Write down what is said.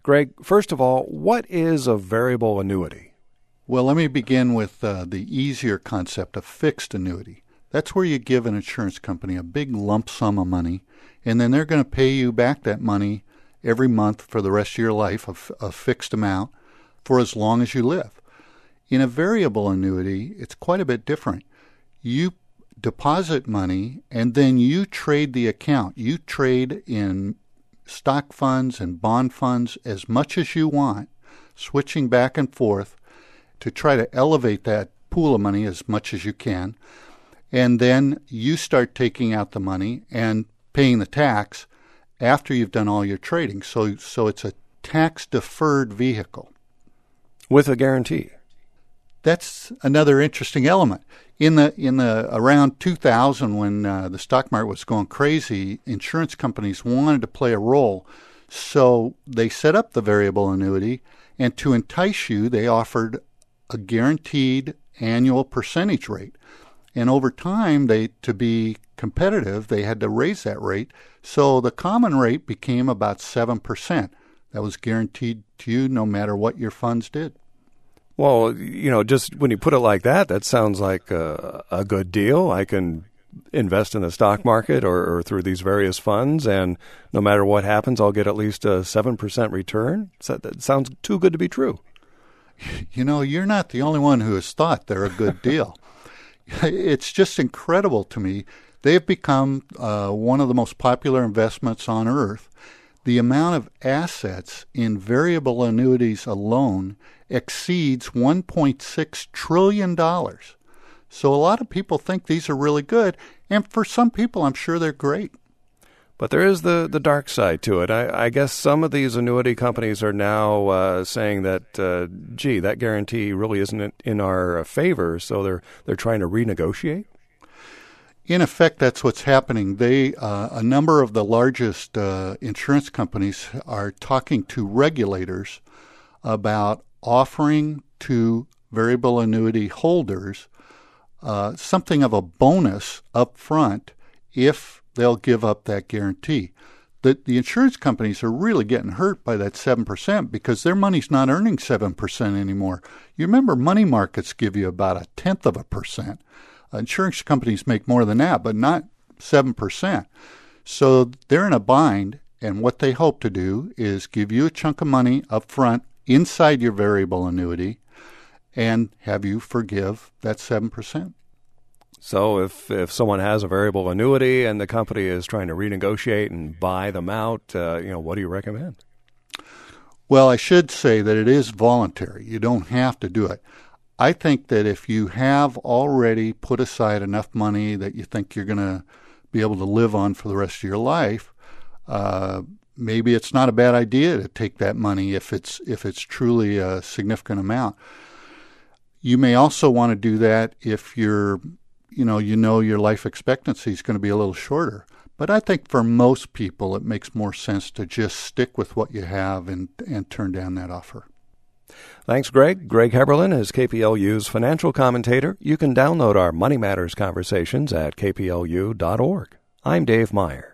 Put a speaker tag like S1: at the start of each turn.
S1: Greg, first of all, what is a variable annuity?
S2: Well, let me begin with the easier concept of fixed annuity. That's where you give an insurance company a big lump sum of money, and then they're going to pay you back that money every month for the rest of your life, a fixed amount, for as long as you live. In a variable annuity, it's quite a bit different. You deposit money, and then you trade the account. You trade in stock funds and bond funds as much as you want, switching back and forth to try to elevate that pool of money as much as you can. And then you start taking out the money and paying the tax after you've done all your trading. So it's a tax-deferred vehicle.
S1: With a guarantee.
S2: That's another interesting element. In the around 2000, when the stock market was going crazy, insurance companies wanted to play a role. So they set up the variable annuity, and to entice you, they offered a guaranteed annual percentage rate. And over time, to be competitive, they had to raise that rate. So the common rate became about 7%. That was guaranteed to you no matter what your funds did.
S1: Well, just when you put it like that, that sounds like a good deal. I can invest in the stock market or through these various funds, and no matter what happens, I'll get at least a 7% return. So that sounds too good to be true.
S2: You're not the only one who has thought they're a good deal. It's just incredible to me. They've become one of the most popular investments on earth. The amount of assets in variable annuities alone exceeds $1.6 trillion. So a lot of people think these are really good, and for some people, I'm sure they're great.
S1: But there is the dark side to it. I guess some of these annuity companies are now saying that, that guarantee really isn't in our favor, so they're trying to renegotiate?
S2: In effect, that's what's happening. A number of the largest insurance companies are talking to regulators about offering to variable annuity holders something of a bonus up front if they'll give up that guarantee. The insurance companies are really getting hurt by that 7% because their money's not earning 7% anymore. You remember money markets give you about 0.1%. Insurance companies make more than that, but not 7%. So they're in a bind, and what they hope to do is give you a chunk of money up front inside your variable annuity and have you forgive that 7%.
S1: So if someone has a variable annuity and the company is trying to renegotiate and buy them out, what do you recommend?
S2: Well, I should say that it is voluntary. You don't have to do it. I think that if you have already put aside enough money that you think you're going to be able to live on for the rest of your life, maybe it's not a bad idea to take that money if it's truly a significant amount. You may also want to do that if your life expectancy is going to be a little shorter. But I think for most people, it makes more sense to just stick with what you have and turn down that offer.
S1: Thanks, Greg. Greg Heberlin is KPLU's financial commentator. You can download our Money Matters conversations at kplu.org. I'm Dave Meyer.